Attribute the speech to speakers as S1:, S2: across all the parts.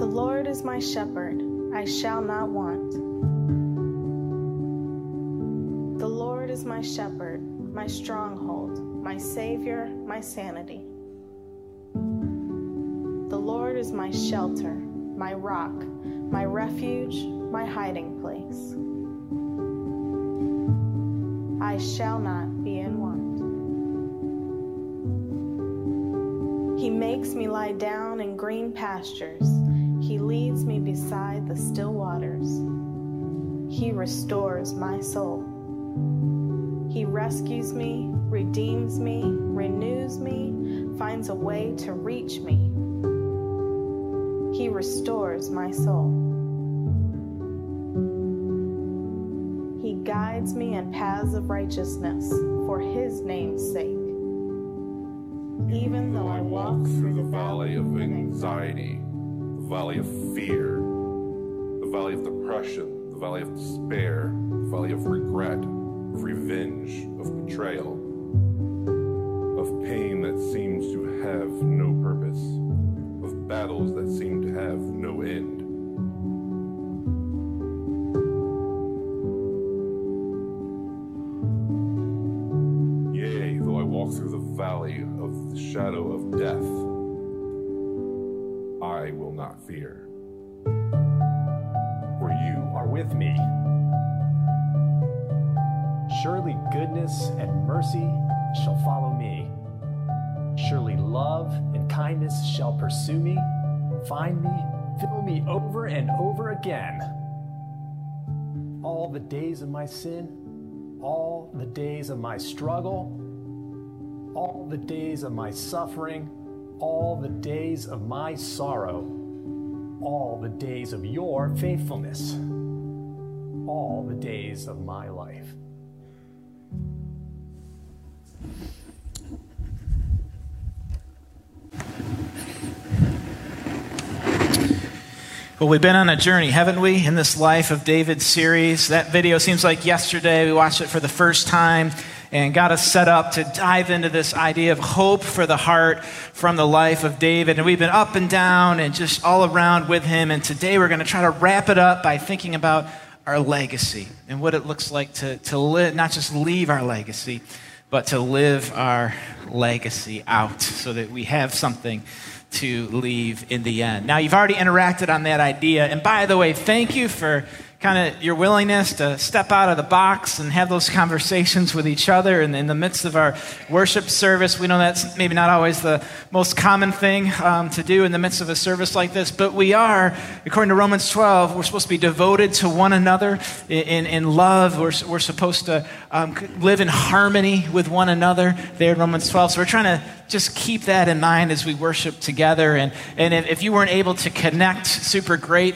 S1: Lord is my shepherd, I shall not want. The Lord is my shepherd, my stronghold, my Savior, my sanity. The Lord is my shelter, my rock, my refuge, my hiding place. I shall not be in want. He makes me lie down in green pastures. He leads me beside the still waters. He restores my soul. He rescues me, redeems me, renews me, finds a way to reach me. He restores my soul. He guides me in paths of righteousness for his name's sake. Even though I walk through the valley of anxiety, the valley of fear, the valley of depression, the valley of despair, the valley of regret, of revenge, of betrayal, of pain that seems to have no purpose, of battles that seem to have no end. Yea, though I walk through the valley of the shadow of death, I will not fear. For you are with me.
S2: Surely goodness and mercy shall follow me. Surely love and kindness shall pursue me, find me, fill me over and over again. All the days of my sin, all the days of my struggle, all the days of my suffering, all the days of my sorrow, all the days of your faithfulness, all the days of my life.
S3: Well, we've been on a journey, haven't we, in this Life of David series. That video seems like yesterday. We watched it for the first time and got us set up to dive into this idea of hope for the heart from the life of David. And we've been up and down and just all around with him. And today we're going to try to wrap it up by thinking about our legacy and what it looks like to live, not just leave our legacy, but to live our legacy out so that we have something to leave in the end. Now, you've already interacted on that idea. And by the way, thank you for kind of your willingness to step out of the box and have those conversations with each other in the midst of our worship service. We know that's maybe not always the most common thing to do in the midst of a service like this, but we are, according to Romans 12, we're supposed to be devoted to one another in love. We're supposed to live in harmony with one another there in Romans 12. So we're trying to just keep that in mind as we worship together. And if you weren't able to connect super great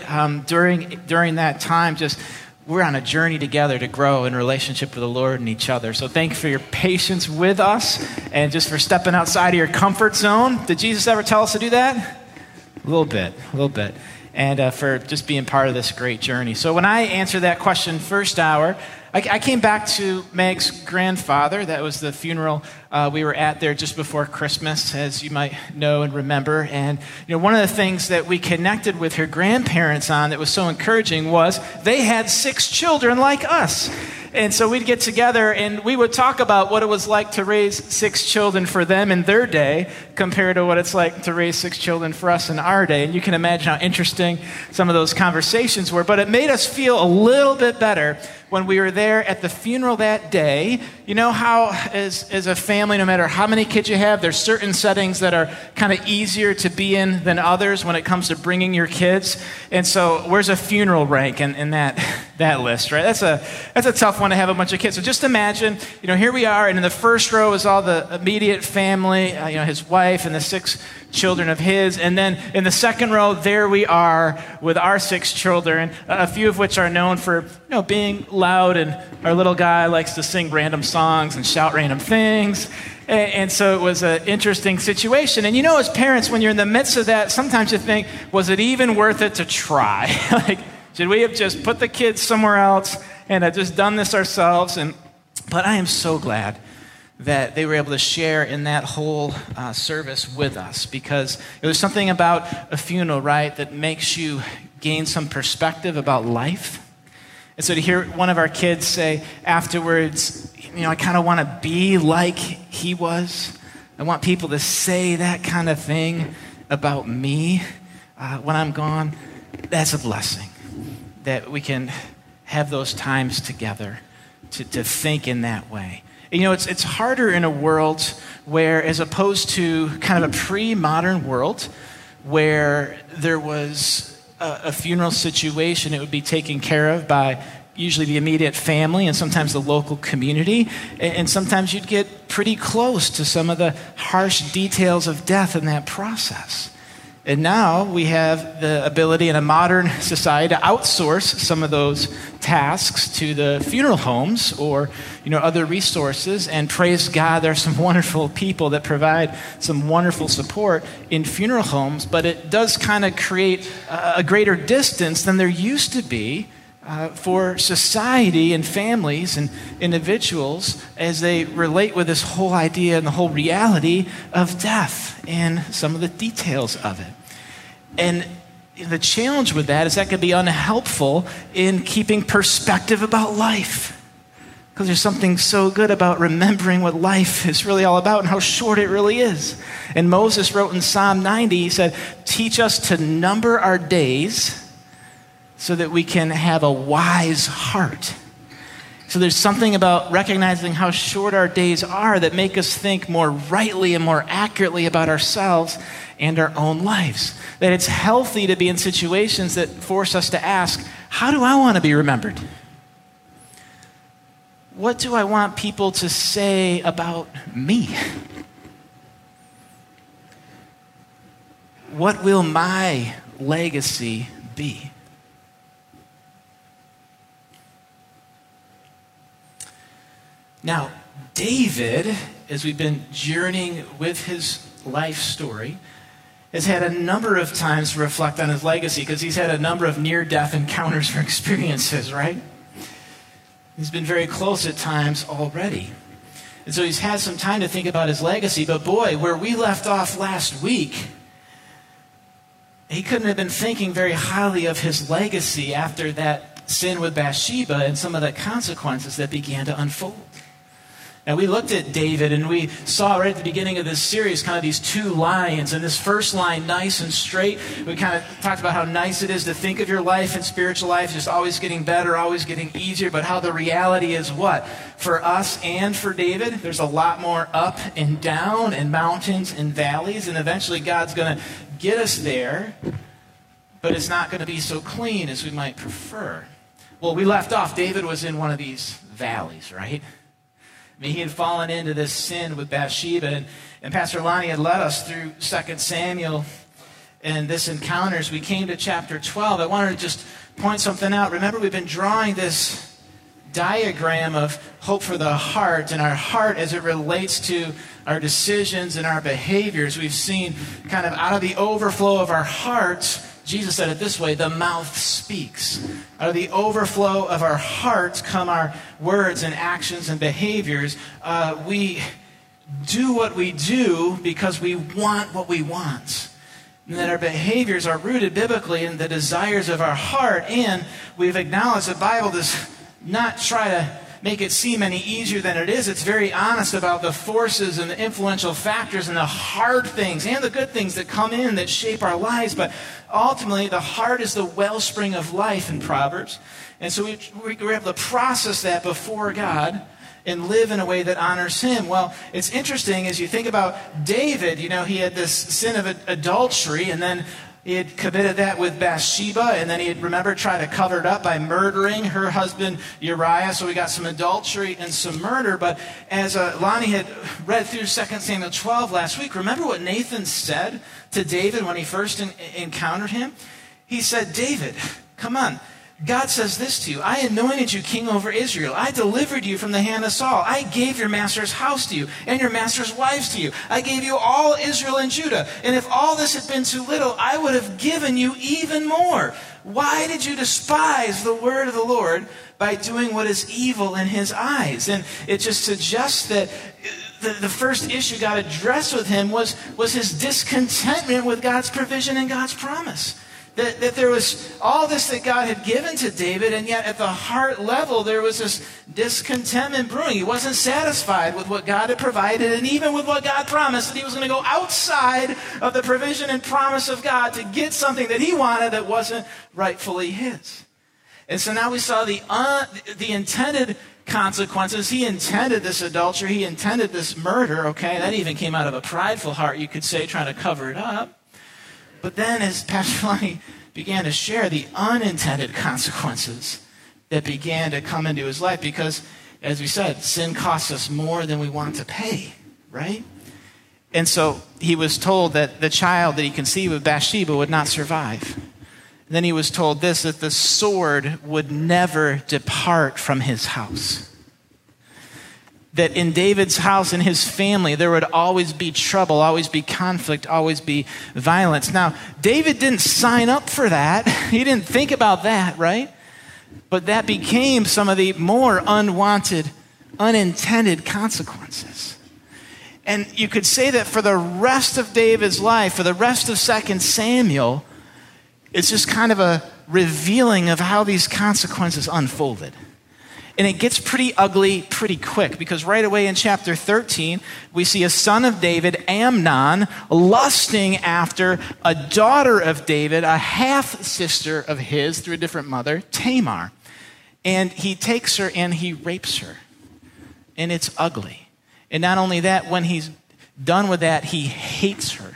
S3: during that time, we're on a journey together to grow in relationship with the Lord and each other. So thank you for your patience with us and just for stepping outside of your comfort zone. Did Jesus ever tell us to do that? A little bit. And for just being part of this great journey. So when I answer that question first hour, I came back to Meg's grandfather. That was the funeral we were at there just before Christmas, as you might know and remember. And one of the things that we connected with her grandparents on that was so encouraging was they had 6 children like us. And so we'd get together and we would talk about what it was like to raise 6 children for them in their day compared to what it's like to raise 6 children for us in our day. And you can imagine how interesting some of those conversations were. But it made us feel a little bit better when we were there at the funeral that day. You know how as a family, no matter how many kids you have, there's certain settings that are kind of easier to be in than others when it comes to bringing your kids. And so where's a funeral rank in that list, right? That's a tough one to have a bunch of kids. So just imagine, here we are, and in the first row is all the immediate family, his wife and the 6 children of his. And then in the second row, there we are with our 6 children, a few of which are known for, being loud, and our little guy likes to sing random songs and shout random things. And so it was an interesting situation. And as parents, when you're in the midst of that, sometimes you think, was it even worth it to try? Should we have just put the kids somewhere else and have just done this ourselves? But I am so glad that they were able to share in that whole service with us, because it was something about a funeral, right, that makes you gain some perspective about life. And so to hear one of our kids say afterwards, I kind of want to be like he was. I want people to say that kind of thing about me when I'm gone. That's a blessing, that we can have those times together to think in that way. It's harder in a world where, as opposed to kind of a pre-modern world where there was a funeral situation, it would be taken care of by usually the immediate family and sometimes the local community. And sometimes you'd get pretty close to some of the harsh details of death in that process. And now we have the ability in a modern society to outsource some of those tasks to the funeral homes or other resources. And praise God, there are some wonderful people that provide some wonderful support in funeral homes. But it does kind of create a greater distance than there used to be for society and families and individuals as they relate with this whole idea and the whole reality of death and some of the details of it. And the challenge with that is that can be unhelpful in keeping perspective about life, because there's something so good about remembering what life is really all about and how short it really is. And Moses wrote in Psalm 90, he said, "Teach us to number our days so that we can have a wise heart." So there's something about recognizing how short our days are that make us think more rightly and more accurately about ourselves and our own lives. That it's healthy to be in situations that force us to ask, how do I want to be remembered? What do I want people to say about me? What will my legacy be? Now, David, as we've been journeying with his life story, has had a number of times to reflect on his legacy, because he's had a number of near-death encounters or experiences, right? He's been very close at times already. And so he's had some time to think about his legacy. But boy, where we left off last week, he couldn't have been thinking very highly of his legacy after that sin with Bathsheba and some of the consequences that began to unfold. Now, we looked at David, and we saw right at the beginning of this series kind of these two lines. And this first line, nice and straight, we kind of talked about how nice it is to think of your life and spiritual life just always getting better, always getting easier, but how the reality is what? For us and for David, there's a lot more up and down and mountains and valleys, and eventually God's going to get us there, but it's not going to be so clean as we might prefer. Well, we left off, David was in one of these valleys, right? He had fallen into this sin with Bathsheba, and Pastor Lonnie had led us through 2 Samuel and this encounter. As we came to chapter 12, I wanted to just point something out. Remember, we've been drawing this diagram of hope for the heart, and our heart as it relates to our decisions and our behaviors. We've seen kind of out of the overflow of our hearts, Jesus said it this way, the mouth speaks. Out of the overflow of our hearts come our words and actions and behaviors. We do what we do because we want what we want. And that our behaviors are rooted biblically in the desires of our heart. And we've acknowledged the Bible does not try to make it seem any easier than it is. It's very honest about the forces and the influential factors and the hard things and the good things that come in that shape our lives. But ultimately, the heart is the wellspring of life in Proverbs. And so we're able to process that before God and live in a way that honors Him. Well, it's interesting as you think about David, he had this sin of adultery, and then he had committed that with Bathsheba, and then he had, remember, tried to cover it up by murdering her husband Uriah. So we got some adultery and some murder. But as Lonnie had read through 2 Samuel 12 last week, remember what Nathan said to David when he first encountered him? He said, David, come on. God says this to you. I anointed you king over Israel. I delivered you from the hand of Saul. I gave your master's house to you and your master's wives to you. I gave you all Israel and Judah. And if all this had been too little, I would have given you even more. Why did you despise the word of the Lord by doing what is evil in His eyes? And it just suggests that the first issue God addressed with him was his discontentment with God's provision and God's promise. That there was all this that God had given to David, and yet at the heart level, there was this discontentment brewing. He wasn't satisfied with what God had provided, and even with what God promised, that he was going to go outside of the provision and promise of God to get something that he wanted that wasn't rightfully his. And so now we saw the intended consequences. He intended this adultery. He intended this murder, okay? That even came out of a prideful heart, you could say, trying to cover it up. But then as Pastor Lonnie began to share the unintended consequences that began to come into his life, because, as we said, sin costs us more than we want to pay, right? And so he was told that the child that he conceived of Bathsheba would not survive. And then he was told this, that the sword would never depart from his house. That in David's house, in his family, there would always be trouble, always be conflict, always be violence. Now, David didn't sign up for that. He didn't think about that, right? But that became some of the more unwanted, unintended consequences. And you could say that for the rest of David's life, for the rest of 2 Samuel, it's just kind of a revealing of how these consequences unfolded. And it gets pretty ugly pretty quick, because right away in chapter 13, we see a son of David, Amnon, lusting after a daughter of David, a half-sister of his through a different mother, Tamar. And he takes her and he rapes her. And it's ugly. And not only that, when he's done with that, he hates her.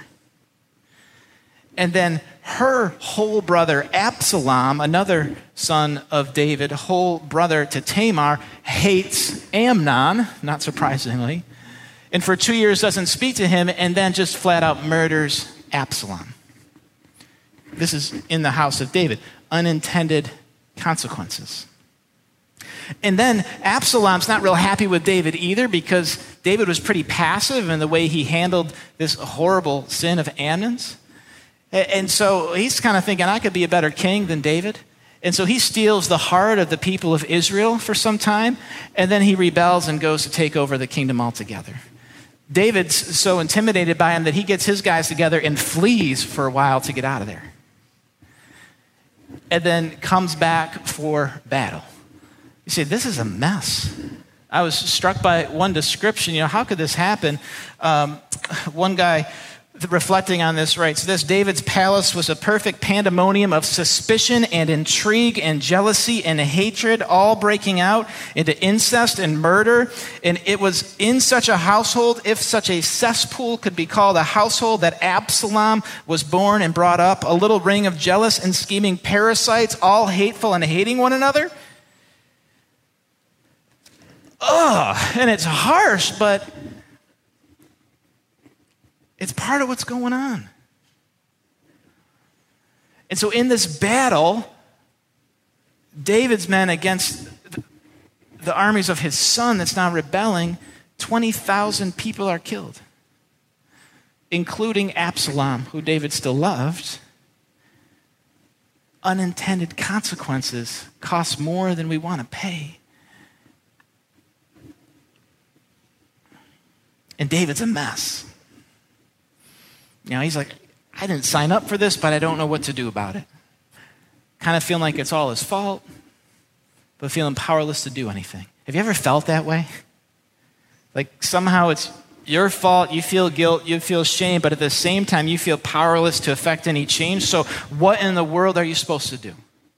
S3: And then her whole brother, Absalom, another son of David, whole brother to Tamar, hates Amnon, not surprisingly, and for 2 years doesn't speak to him, and then just flat out murders Absalom. This is in the house of David. Unintended consequences. And then Absalom's not real happy with David either, because David was pretty passive in the way he handled this horrible sin of Amnon's. And so he's kind of thinking, I could be a better king than David. And so he steals the heart of the people of Israel for some time, and then he rebels and goes to take over the kingdom altogether. David's so intimidated by him that he gets his guys together and flees for a while to get out of there. And then comes back for battle. You say, this is a mess. I was struck by one description. How could this happen? One guy, reflecting on this, writes this: David's palace was a perfect pandemonium of suspicion and intrigue and jealousy and hatred, all breaking out into incest and murder. And it was in such a household, if such a cesspool could be called a household, that Absalom was born and brought up, a little ring of jealous and scheming parasites, all hateful and hating one another. And it's harsh, but it's part of what's going on. And so in this battle, David's men against the armies of his son that's now rebelling, 20,000 people are killed, including Absalom, who David still loved. Unintended consequences cost more than we want to pay. And David's a mess. He's like, I didn't sign up for this, but I don't know what to do about it. Kind of feeling like it's all his fault, but feeling powerless to do anything. Have you ever felt that way? Like somehow it's your fault, you feel guilt, you feel shame, but at the same time you feel powerless to affect any change. So what in the world are you supposed to do?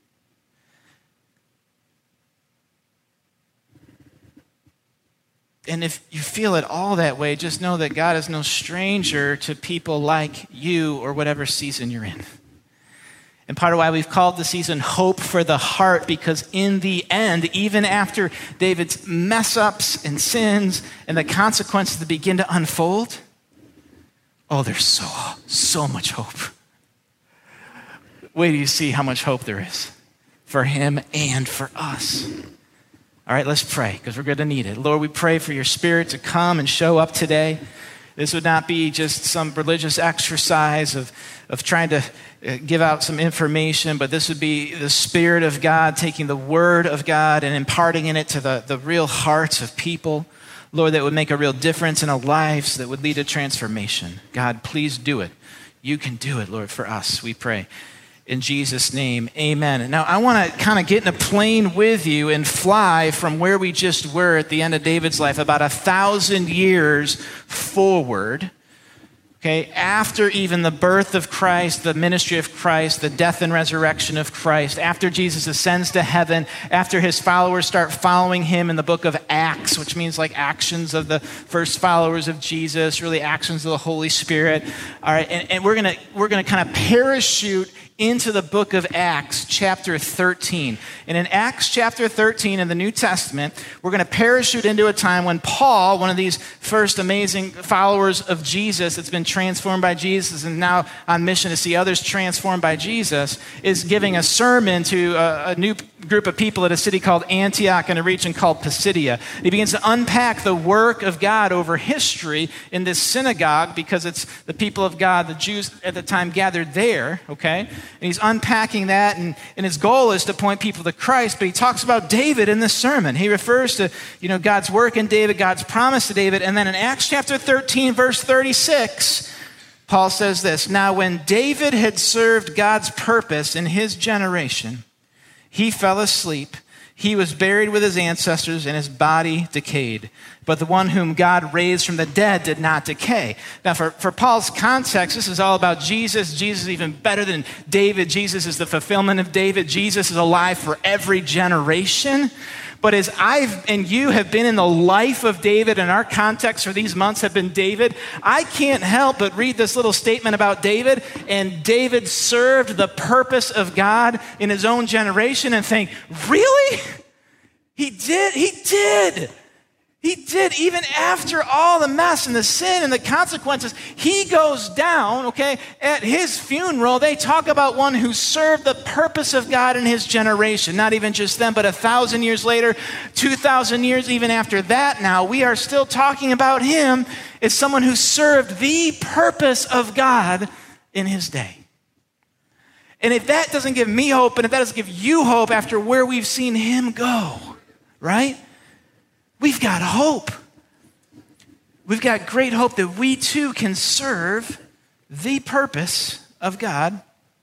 S3: And if you feel it all that way, just know that God is no stranger to people like you or whatever season you're in. And part of why we've called the season Hope for the Heart, because in the end, even after David's mess-ups and sins and the consequences that begin to unfold, there's so much hope. Wait till you see how much hope there is for him and for us. All right, let's pray, because we're going to need it. Lord, we pray for your Spirit to come and show up today. This would not be just some religious exercise of trying to give out some information, but this would be the Spirit of God taking the Word of God and imparting in it to the real hearts of people. Lord, that would make a real difference in our lives, that would lead to transformation. God, please do it. You can do it, Lord, for us, we pray. In Jesus' name, amen. Now, I want to kind of get in a plane with you and fly from where we just were at the end of David's life, about 1,000 years forward. Okay, after even the birth of Christ, the ministry of Christ, the death and resurrection of Christ, after Jesus ascends to heaven, after his followers start following him in the book of Acts, which means like actions of the first followers of Jesus, really actions of the Holy Spirit. All right, and we're gonna kind of parachute into the book of Acts, chapter 13. And in Acts chapter 13 in the New Testament, we're going to parachute into a time when Paul, one of these first amazing followers of Jesus that's been transformed by Jesus and now on mission to see others transformed by Jesus, is giving a sermon to a new group of people at a city called Antioch in a region called Pisidia. He begins to unpack the work of God over history in this synagogue because it's the people of God, the Jews at the time gathered there, okay? And he's unpacking that, and his goal is to point people to Christ, but he talks about David in this sermon. He refers to, God's work in David, God's promise to David, and then in Acts chapter 13, verse 36, Paul says this, "Now when David had served God's purpose in his generation, he fell asleep. He was buried with his ancestors, and his body decayed. But the one whom God raised from the dead did not decay." Now, for Paul's context, this is all about Jesus. Jesus is even better than David. Jesus is the fulfillment of David. Jesus is alive for every generation. But as I and you have been in the life of David, and our context for these months have been David, I can't help but read this little statement about David, and David served the purpose of God in his own generation, and think, really? He did. He did, even after all the mess and the sin and the consequences. He goes down, okay? At his funeral, they talk about one who served the purpose of God in his generation. Not even just then, but 1,000 years later, 2,000 years even after that now, we are still talking about him as someone who served the purpose of God in his day. And if that doesn't give me hope, and if that doesn't give you hope after where we've seen him go, right? We've got hope. We've got great hope that we too can serve the purpose of God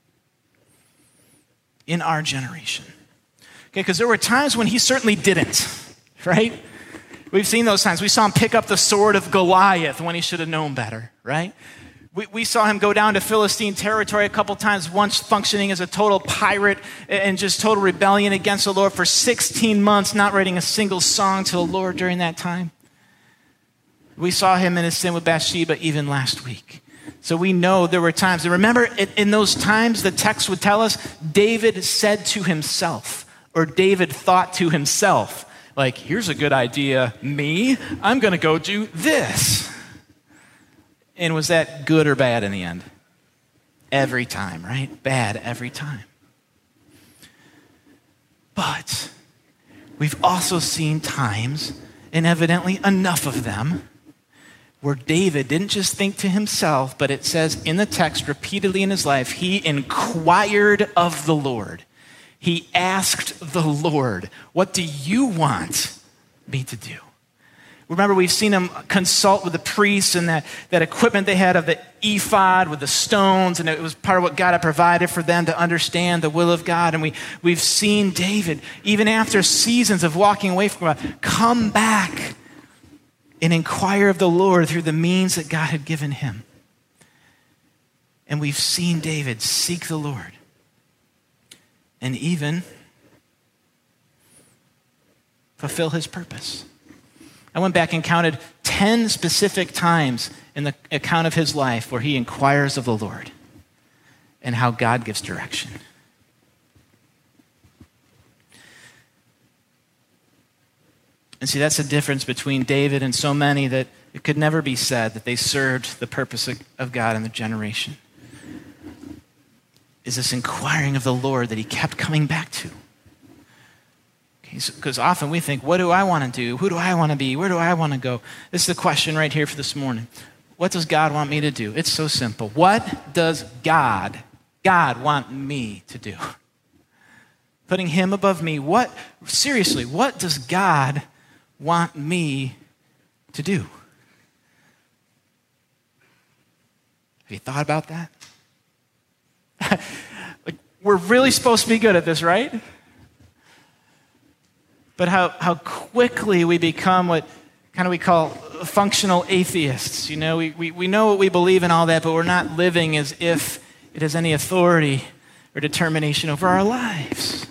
S3: in our generation. Okay, because there were times when he certainly didn't, right? We've seen those times. We saw him pick up the sword of Goliath when he should have known better, right? We saw him go down to Philistine territory a couple times, once functioning as a total pirate and just total rebellion against the Lord for 16 months, not writing a single song to the Lord during that time. We saw him in his sin with Bathsheba even last week. So we know there were times. And remember, in those times, the text would tell us, David said to himself, or David thought to himself, like, here's a good idea, me, I'm going to go do this. And was that good or bad in the end? Every time, right? Bad every time. But we've also seen times, and evidently enough of them, where David didn't just think to himself, but it says in the text repeatedly in his life, he inquired of the Lord. He asked the Lord, what do you want me to do? Remember, we've seen him consult with the priests and that equipment they had of the ephod with the stones, and it was part of what God had provided for them to understand the will of God. And we've seen David, even after seasons of walking away from God, come back and inquire of the Lord through the means that God had given him. And we've seen David seek the Lord and even fulfill his purpose. I went back and counted 10 specific times in the account of his life where he inquires of the Lord and how God gives direction. And see, that's the difference between David and so many, that it could never be said that they served the purpose of God in their generation. Is this inquiring of the Lord that he kept coming back to. Because often we think, what do I want to do? Who do I want to be? Where do I want to go? This is the question right here for this morning. What does God want me to do? It's so simple. What does God want me to do? Putting him above me. Seriously, what does God want me to do? Have you thought about that? Like, we're really supposed to be good at this, right? But how quickly we become what kind of we call functional atheists. You know, we know what we believe in, all that, but we're not living as if it has any authority or determination over our lives.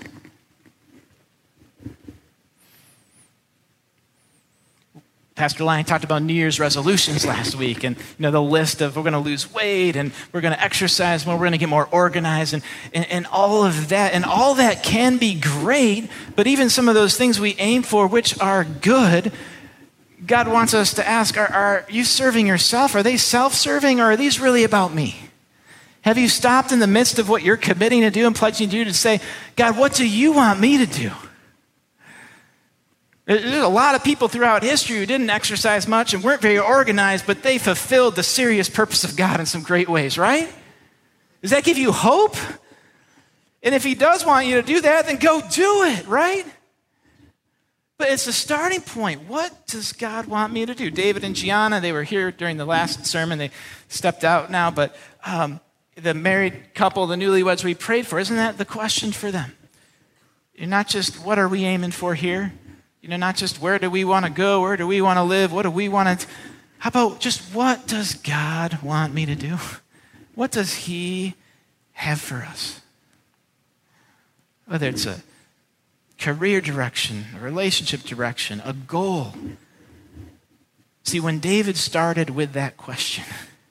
S3: Pastor Lyon talked about New Year's resolutions last week, and the list of we're going to lose weight and we're going to exercise more, we're going to get more organized, and all of that. And all that can be great, but even some of those things we aim for, which are good, God wants us to ask, are you serving yourself? Are they self-serving, or are these really about me? Have you stopped in the midst of what you're committing to do and pledging to do to say, God, what do you want me to do? There's a lot of people throughout history who didn't exercise much and weren't very organized, but they fulfilled the serious purpose of God in some great ways, right? Does that give you hope? And if he does want you to do that, then go do it, right? But it's a starting point. What does God want me to do? David and Gianna, they were here during the last sermon. They stepped out now, but the married couple, the newlyweds we prayed for, isn't that the question for them? You're not just, what are we aiming for here? Not just where do we want to go, where do we want to live, what do we want to... How about just what does God want me to do? What does he have for us? Whether it's a career direction, a relationship direction, a goal. See, when David started with that question,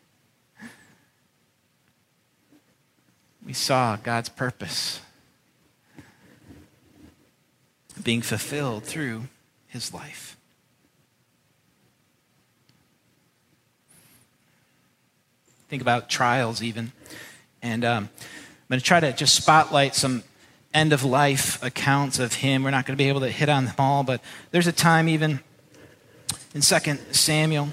S3: we saw God's purpose being fulfilled through his life. Think about trials even. And I'm going to try to just spotlight some end-of-life accounts of him. We're not going to be able to hit on them all, but there's a time even in 2 Samuel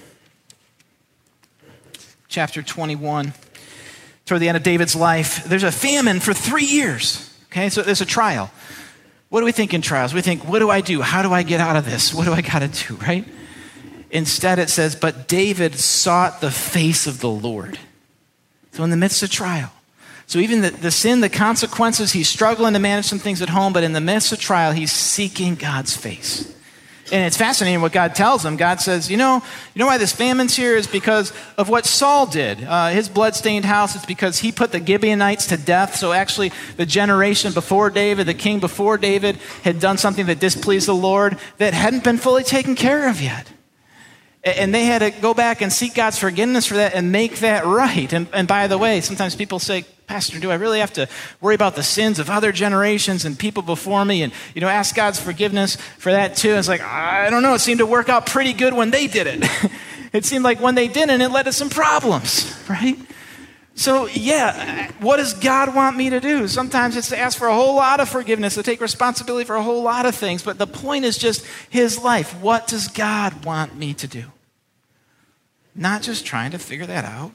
S3: chapter 21, toward the end of David's life, there's a famine for 3 years. Okay, so there's a trial. What do we think in trials? We think, what do I do? How do I get out of this? What do I got to do, right? Instead, it says, but David sought the face of the Lord. So in the midst of trial. So even the sin, the consequences, he's struggling to manage some things at home, but in the midst of trial, he's seeking God's face. And it's fascinating what God tells him. God says, you know why this famine's here is because of what Saul did. His blood-stained house, it's because he put the Gibeonites to death. So actually, the generation before David, the king before David, had done something that displeased the Lord that hadn't been fully taken care of yet. And they had to go back and seek God's forgiveness for that and make that right. And by the way, sometimes people say, Pastor, do I really have to worry about the sins of other generations and people before me and, ask God's forgiveness for that too? It's like, I don't know. It seemed to work out pretty good when they did it. It seemed like when they didn't, it led to some problems, right? So yeah, what does God want me to do? Sometimes it's to ask for a whole lot of forgiveness, to take responsibility for a whole lot of things. But the point is just his life. What does God want me to do? Not just trying to figure that out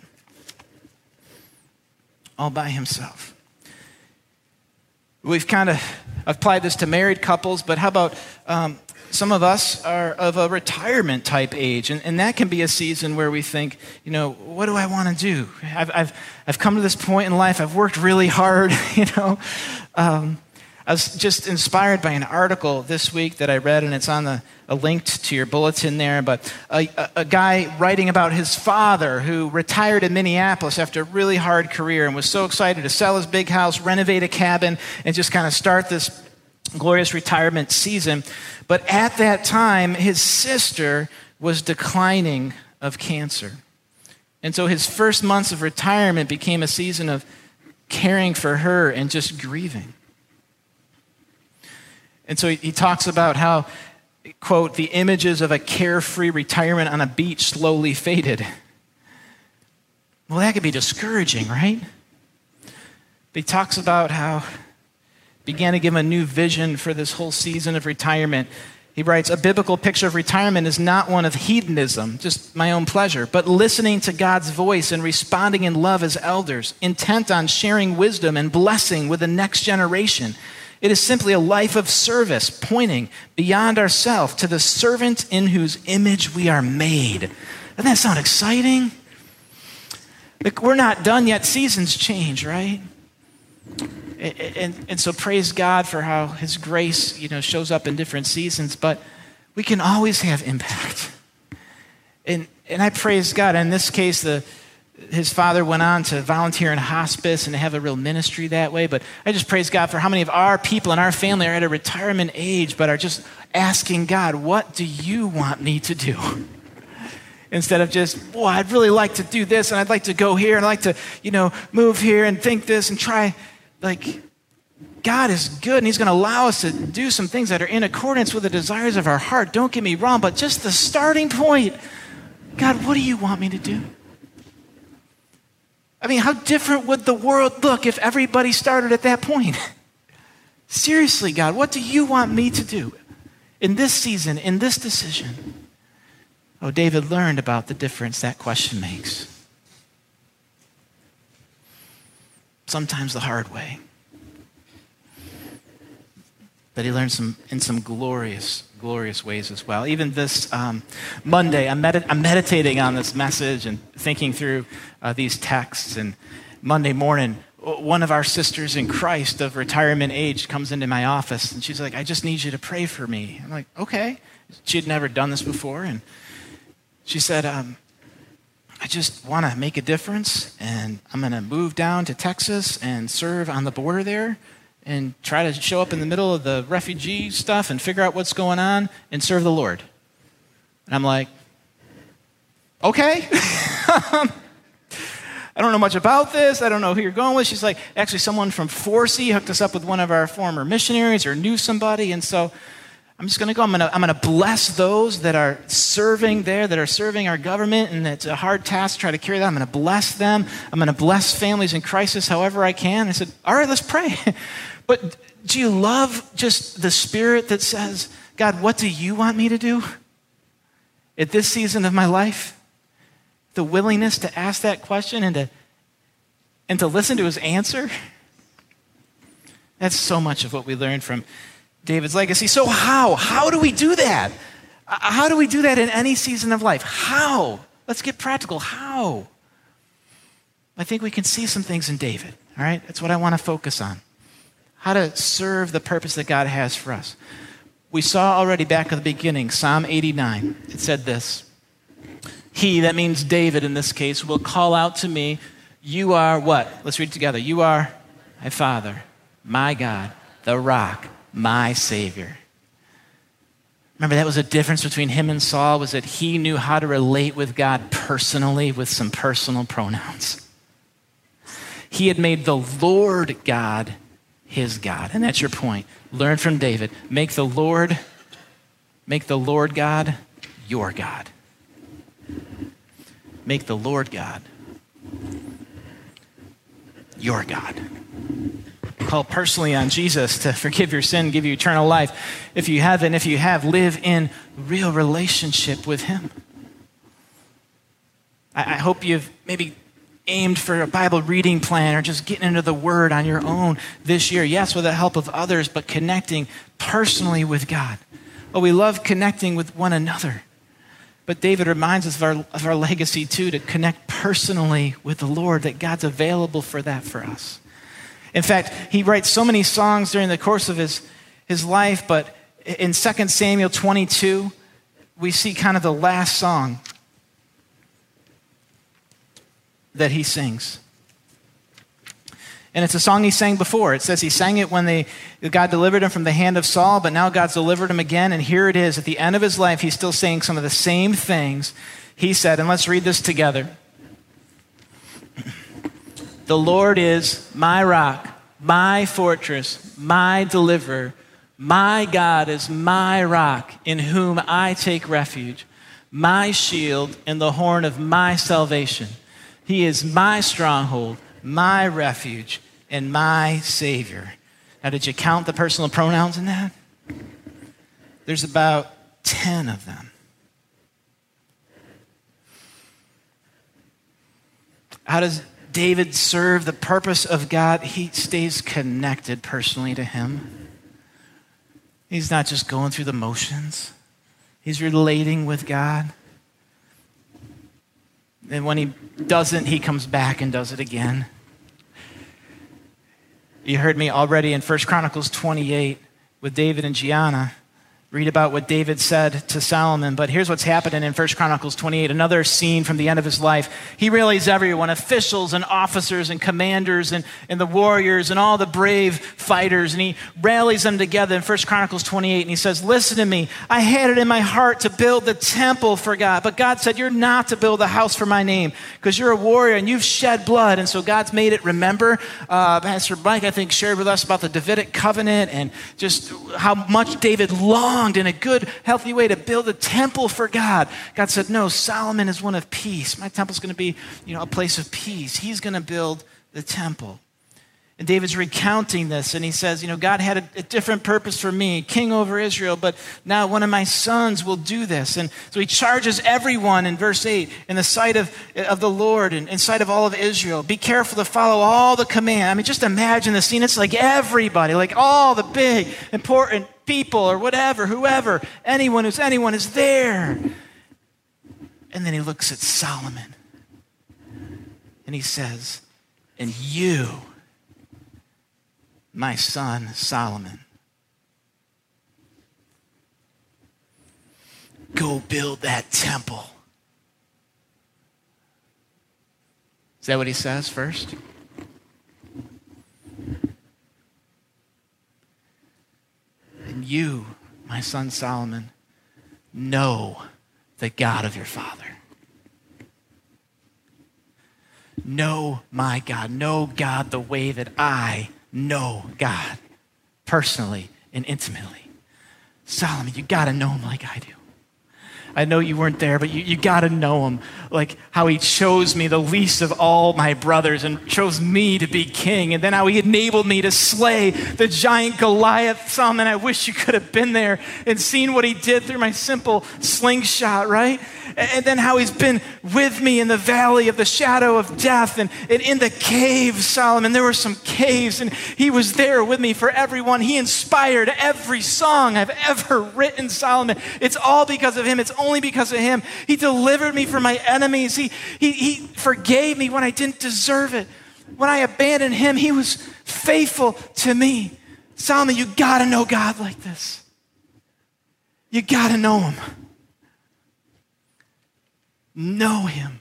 S3: all by himself. We've kind of applied this to married couples, but how about some of us are of a retirement type age, and that can be a season where we think, what do I want to do? I've come to this point in life. I've worked really hard. I was just inspired by an article this week that I read, and it's on a link to your bulletin there. But a guy writing about his father who retired in Minneapolis after a really hard career and was so excited to sell his big house, renovate a cabin, and just kind of start this glorious retirement season. But at that time, his sister was declining of cancer. And so his first months of retirement became a season of caring for her and just grieving. And so he talks about how, quote, the images of a carefree retirement on a beach slowly faded. Well, that could be discouraging, right? But he talks about how he began to give him a new vision for this whole season of retirement. He writes, a biblical picture of retirement is not one of hedonism, just my own pleasure, but listening to God's voice and responding in love as elders, intent on sharing wisdom and blessing with the next generation. It is simply a life of service, pointing beyond ourselves to the servant in whose image we are made. Doesn't that sound exciting? Like, we're not done yet. Seasons change, right? And so praise God for how his grace, shows up in different seasons, but we can always have impact. And I praise God. In this case, his father went on to volunteer in hospice and to have a real ministry that way. But I just praise God for how many of our people in our family are at a retirement age but are just asking God, what do you want me to do? Instead of just, boy, I'd really like to do this and I'd like to go here and I'd like to, move here and think this and try. Like, God is good and he's going to allow us to do some things that are in accordance with the desires of our heart. Don't get me wrong, but just the starting point. God, what do you want me to do? I mean, how different would the world look if everybody started at that point? Seriously, God, what do you want me to do in this season, in this decision? Oh, David learned about the difference that question makes. Sometimes the hard way. But he learned in some glorious ways as well. Even this Monday, I'm meditating on this message and thinking through these texts. And Monday morning, one of our sisters in Christ of retirement age comes into my office, and she's like, I just need you to pray for me. I'm like, okay. She had never done this before, and she said, I just want to make a difference, and I'm going to move down to Texas and serve on the border there and try to show up in the middle of the refugee stuff and figure out what's going on and serve the Lord. And I'm like, okay. I don't know much about this. I don't know who you're going with. She's like, actually, someone from 4C hooked us up with one of our former missionaries or knew somebody. And so I'm just going to go. I'm going to bless those that are serving there, that are serving our government, and it's a hard task to try to carry that. I'm going to bless them. I'm going to bless families in crisis however I can. I said, all right, let's pray. But do you love just the spirit that says, God, what do you want me to do at this season of my life? The willingness to ask that question and to listen to his answer. That's so much of what we learned from David's legacy. So how do we do that? How do we do that in any season of life? How? Let's get practical. How? I think we can see some things in David, all right? That's what I want to focus on. How to serve the purpose that God has for us. We saw already back at the beginning, Psalm 89. It said this, he, that means David in this case, will call out to me, you are what? Let's read it together. You are my Father, my God, the rock, my Savior. Remember, that was a difference between him and Saul, was that he knew how to relate with God personally with some personal pronouns. He had made the Lord God his God. And that's your point. Learn from David. Make the Lord God your God. Make the Lord God your God. Call personally on Jesus to forgive your sin, give you eternal life. If you haven't, if you have, live in real relationship with him. I hope you've maybe aimed for a Bible reading plan or just getting into the Word on your own this year. Yes, with the help of others, but connecting personally with God. Oh, we love connecting with one another. But David reminds us of our legacy too, to connect personally with the Lord, that God's available for that for us. In fact, he writes so many songs during the course of his life, but in 2 Samuel 22, we see kind of the last song that he sings. And it's a song he sang before. It says he sang it when God delivered him from the hand of Saul, but now God's delivered him again. And here it is. At the end of his life, he's still saying some of the same things he said. And let's read this together. The Lord is my rock, my fortress, my deliverer. My God is my rock, in whom I take refuge, my shield and the horn of my salvation. He is my stronghold, my refuge, and my Savior. Now, did you count the personal pronouns in that? There's about 10 of them. How does David serve the purpose of God? He stays connected personally to him. He's not just going through the motions. He's relating with God. And when he doesn't, he comes back and does it again. You heard me already in 1 Chronicles 28 with David and Gianna. Read about what David said to Solomon. But here's what's happening in 1 Chronicles 28, another scene from the end of his life. He rallies everyone, officials and officers and commanders and the warriors and all the brave fighters. And he rallies them together in 1 Chronicles 28. And he says, listen to me. I had it in my heart to build the temple for God. But God said, you're not to build a house for my name because you're a warrior and you've shed blood. And so God's made it. Remember, Pastor Mike, I think, shared with us about the Davidic covenant and just how much David longed in a good, healthy way to build a temple for God. God said, no, Solomon is one of peace. My temple's going to be, a place of peace. He's going to build the temple. And David's recounting this, and he says, God had a different purpose for me, king over Israel, but now one of my sons will do this. And so he charges everyone in verse 8, in the sight of the Lord and in sight of all of Israel, be careful to follow all the command. I mean, just imagine the scene. It's like everybody, like all the big, important people or whatever, whoever, anyone is there. And then he looks at Solomon, and he says, and you, my son Solomon, go build that temple. Is that what he says first? And you, my son Solomon, know the God of your father. Know my God. Know God the way that I know God personally and intimately. Solomon, you got to know him like I do. I know you weren't there, but you got to know him like how he chose me, the least of all my brothers, and chose me to be king. And then how he enabled me to slay the giant Goliath. Solomon, I wish you could have been there and seen what he did through my simple slingshot, right? And then how he's been with me in the valley of the shadow of death and in the caves, Solomon. There were some caves, and he was there with me for everyone. He inspired every song I've ever written, Solomon. It's all because of him. It's only because of him. He delivered me from my enemies. He forgave me when I didn't deserve it. When I abandoned him, he was faithful to me. Solomon, you got to know God like this. You got to know him. Know him.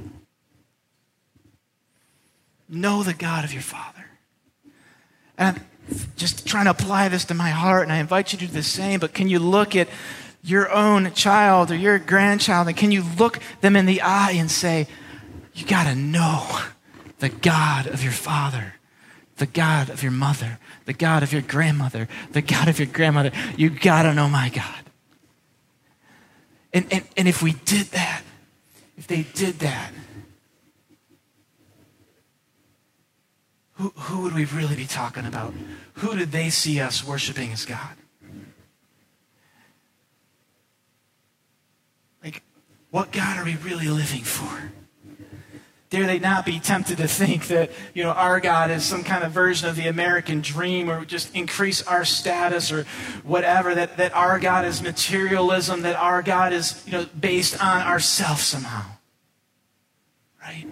S3: Know the God of your father. And I'm just trying to apply this to my heart, and I invite you to do the same, but can you look at your own child or your grandchild, and can you look them in the eye and say, you got to know the God of your father, the God of your mother, the God of your grandmother, the God of your grandmother. You got to know my God. And if we did that, if they did that, who would we really be talking about? Who did they see us worshiping as God? Like, what God are we really living for? Dare they not be tempted to think that, our God is some kind of version of the American dream, or just increase our status or whatever, that our God is materialism, that our God is, based on ourselves somehow. Right?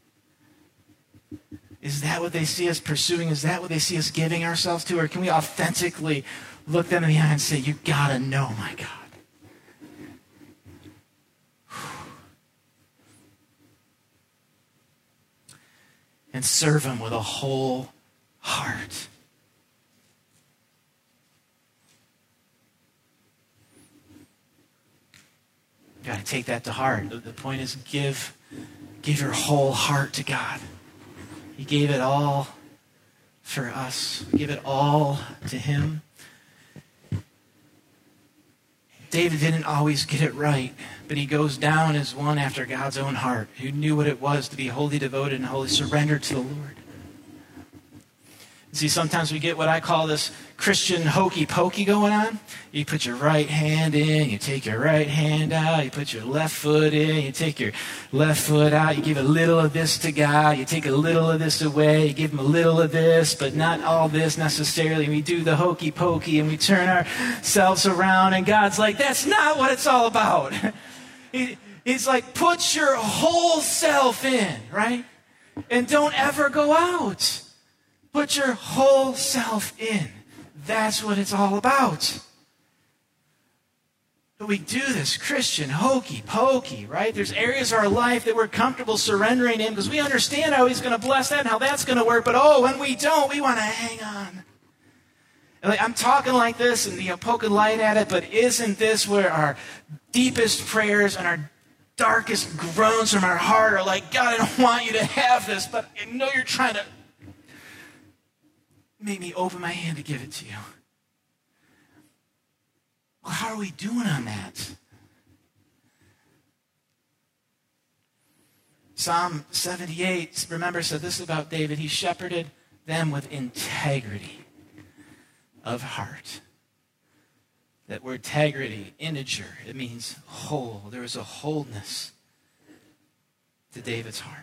S3: Is that what they see us pursuing? Is that what they see us giving ourselves to? Or can we authentically look them in the eye and say, you gotta know my God? And serve him with a whole heart. You got to take that to heart. The point is, give your whole heart to God. He gave it all for us. Give it all to him. David didn't always get it right, but he goes down as one after God's own heart, who knew what it was to be wholly devoted and wholly surrendered to the Lord. See, sometimes we get what I call this Christian hokey pokey going on. You put your right hand in, you take your right hand out, you put your left foot in, you take your left foot out, you give a little of this to God, you take a little of this away, you give him a little of this, but not all this necessarily. We do the hokey pokey and we turn ourselves around, and God's like, that's not what it's all about. He's like, put your whole self in, right? And don't ever go out. Put your whole self in. That's what it's all about. But we do this Christian hokey pokey, right? There's areas of our life that we're comfortable surrendering in because we understand how he's going to bless that and how that's going to work. But when we don't, we want to hang on. And I'm talking like this and poking light at it, but isn't this where our deepest prayers and our darkest groans from our heart are like, God, I don't want you to have this, but I know you're trying to make me open my hand to give it to you. Well, how are we doing on that? Psalm 78, remember, said this about David. He shepherded them with integrity of heart. That word integrity, integer, it means whole. There was a wholeness to David's heart.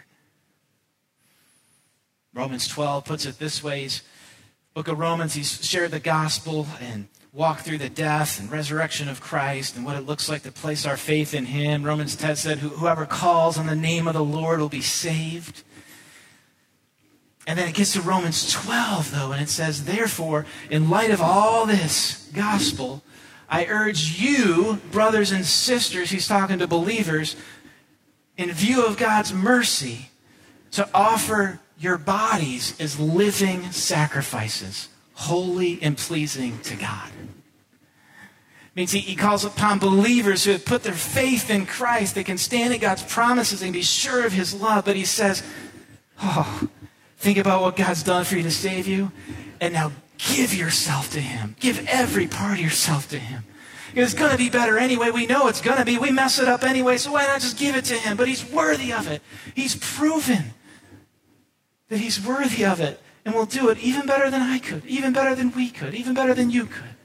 S3: Romans 12 puts it this way. Book of Romans, he's shared the gospel and walked through the death and resurrection of Christ and what it looks like to place our faith in him. Romans 10 said, whoever calls on the name of the Lord will be saved. And then it gets to Romans 12, though, and it says, therefore, in light of all this gospel, I urge you, brothers and sisters, he's talking to believers, in view of God's mercy, to offer your bodies as living sacrifices, holy and pleasing to God. It means he calls upon believers who have put their faith in Christ. They can stand in God's promises and be sure of his love. But he says, think about what God's done for you to save you, and now give yourself to him. Give every part of yourself to him. It's going to be better anyway. We know it's going to be. We mess it up anyway, so why not just give it to him? But he's worthy of it. He's proven that he's worthy of it and will do it even better than I could, even better than we could, even better than you could.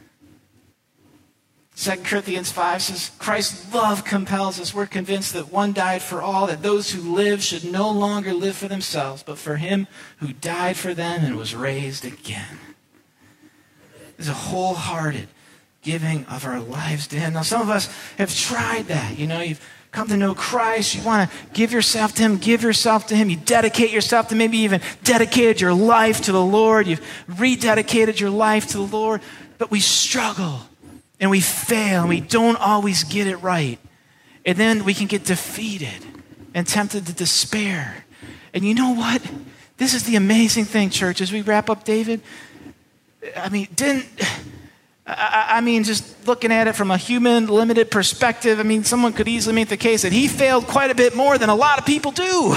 S3: 2 Corinthians 5 says, Christ's love compels us. We're convinced that one died for all, that those who live should no longer live for themselves, but for him who died for them and was raised again. There's a wholehearted giving of our lives to him. Now, some of us have tried that. You've come to know Christ. You want to give yourself to him. Give yourself to him. You dedicate yourself to, maybe even dedicated your life to the Lord. You've rededicated your life to the Lord. But we struggle and we fail and we don't always get it right. And then we can get defeated and tempted to despair. And you know what? This is the amazing thing, church, as we wrap up David. Just looking at it from a human, limited perspective, someone could easily make the case that he failed quite a bit more than a lot of people do.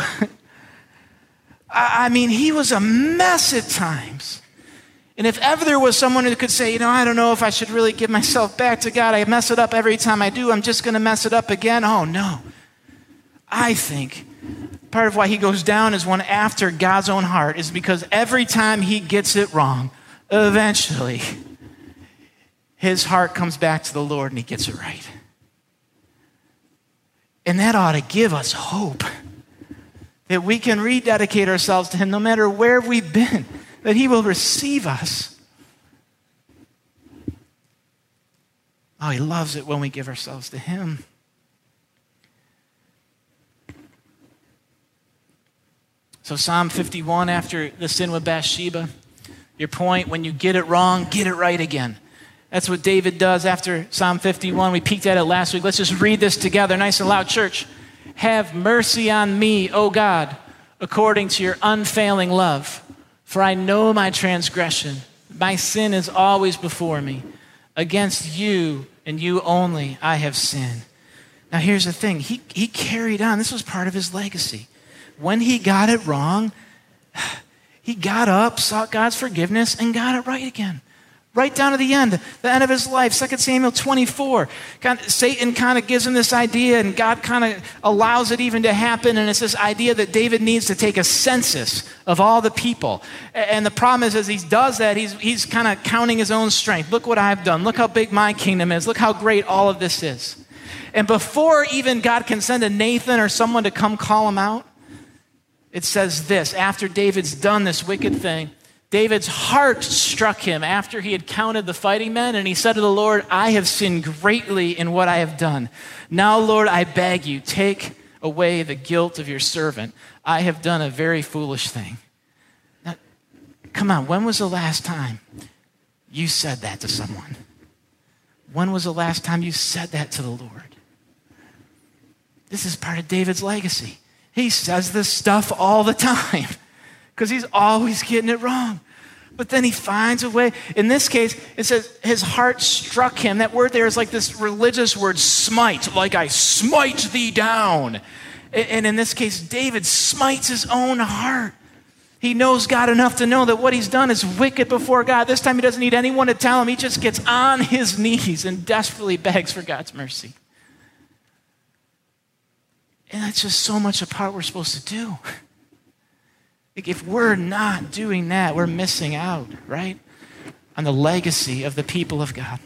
S3: He was a mess at times. And if ever there was someone who could say, I don't know if I should really give myself back to God. I mess it up every time I do. I'm just going to mess it up again. Oh, no. I think part of why he goes down as one after God's own heart is because every time he gets it wrong, eventually his heart comes back to the Lord and he gets it right. And that ought to give us hope that we can rededicate ourselves to him no matter where we've been, that he will receive us. Oh, he loves it when we give ourselves to him. So Psalm 51, after the sin with Bathsheba, your point, when you get it wrong, get it right again. That's what David does after Psalm 51. We peeked at it last week. Let's just read this together, nice and loud, church. Have mercy on me, O God, according to your unfailing love. For I know my transgression. My sin is always before me. Against you and you only I have sinned. Now here's the thing. He carried on. This was part of his legacy. When he got it wrong, he got up, sought God's forgiveness, and got it right again. Right down to the end of his life, 2 Samuel 24. Satan kind of gives him this idea, and God kind of allows it even to happen, and it's this idea that David needs to take a census of all the people. And the problem is, as he does that, he's kind of counting his own strength. Look what I've done. Look how big my kingdom is. Look how great all of this is. And before even God can send a Nathan or someone to come call him out, it says this: after David's done this wicked thing, David's heart struck him after he had counted the fighting men, and he said to the Lord, I have sinned greatly in what I have done. Now, Lord, I beg you, take away the guilt of your servant. I have done a very foolish thing. Now, come on, when was the last time you said that to someone? When was the last time you said that to the Lord? This is part of David's legacy. He says this stuff all the time because he's always getting it wrong. But then he finds a way. In this case, it says his heart struck him. That word there is like this religious word, smite, like I smite thee down. And in this case, David smites his own heart. He knows God enough to know that what he's done is wicked before God. This time he doesn't need anyone to tell him. He just gets on his knees and desperately begs for God's mercy. And that's just so much a part we're supposed to do. Like if we're not doing that, we're missing out, right? On the legacy of the people of God.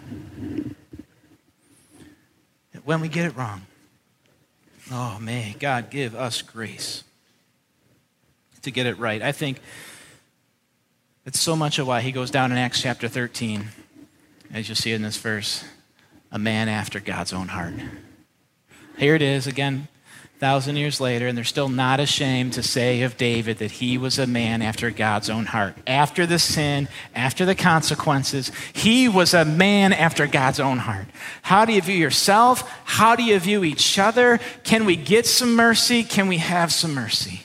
S3: When we get it wrong, oh, may God give us grace to get it right. I think that's so much of why he goes down in Acts chapter 13, as you'll see in this verse, a man after God's own heart. Here it is again, 1,000 years later, and they're still not ashamed to say of David that he was a man after God's own heart. After the sin, after the consequences, he was a man after God's own heart. How do you view yourself? How do you view each other? Can we get some mercy? Can we have some mercy?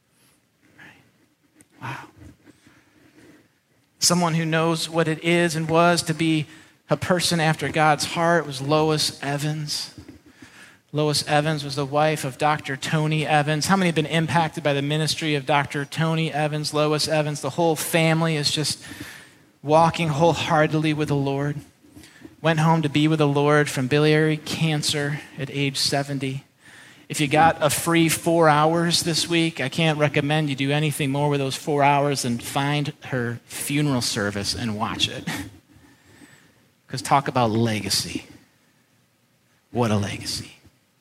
S3: Wow. Someone who knows what it is and was to be a person after God's heart was Lois Evans. Lois Evans was the wife of Dr. Tony Evans. How many have been impacted by the ministry of Dr. Tony Evans, Lois Evans? The whole family is just walking wholeheartedly with the Lord. Went home to be with the Lord from biliary cancer at age 70. If you got a free 4 hours this week, I can't recommend you do anything more with those 4 hours than find her funeral service and watch it. Because talk about legacy. What a legacy.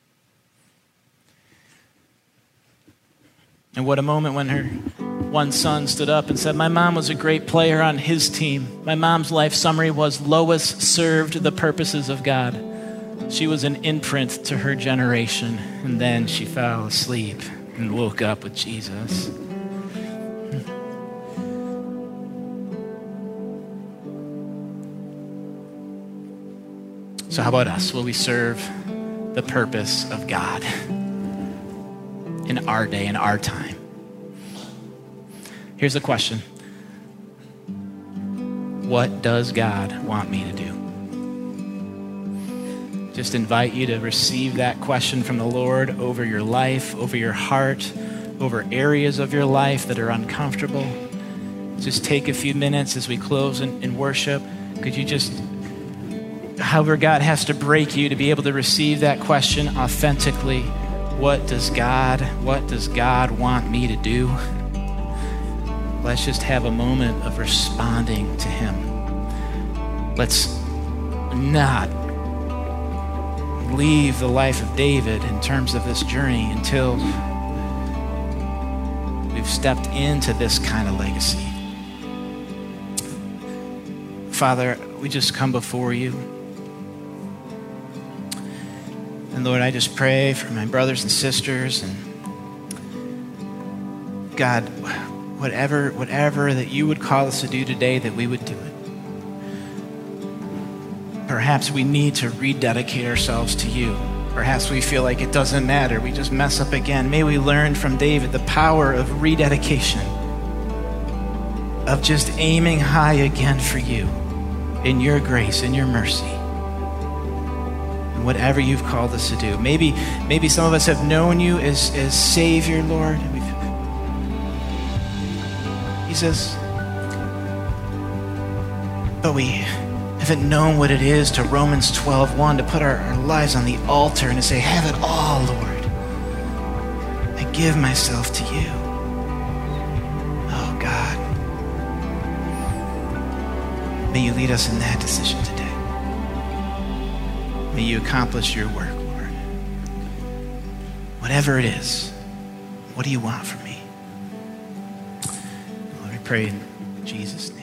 S3: And what a moment when her one son stood up and said, my mom was a great player on his team. My mom's life summary was, Lois served the purposes of God. She was an imprint to her generation. And then she fell asleep and woke up with Jesus. So how about us? Will we serve the purpose of God in our day, in our time? Here's the question. What does God want me to do? Just invite you to receive that question from the Lord over your life, over your heart, over areas of your life that are uncomfortable. Just take a few minutes as we close in worship. Could you just, however God has to break you to be able to receive that question authentically. What does God want me to do? Let's just have a moment of responding to him. Let's not leave the life of David in terms of this journey until we've stepped into this kind of legacy. Father, we just come before you. And Lord, I just pray for my brothers and sisters, and God, whatever that you would call us to do today, that we would do it. Perhaps we need to rededicate ourselves to you. Perhaps we feel like it doesn't matter. We just mess up again. May we learn from David the power of rededication, of just aiming high again for you in your grace, in your mercy. Whatever you've called us to do. Maybe some of us have known you as Savior, Lord. He says, but we haven't known what it is to Romans 12:1, to put our lives on the altar and to say, have it all, Lord. I give myself to you. Oh, God. May you lead us in that decision today. May you accomplish your work, Lord. Whatever it is, what do you want from me? Lord, we pray in Jesus' name.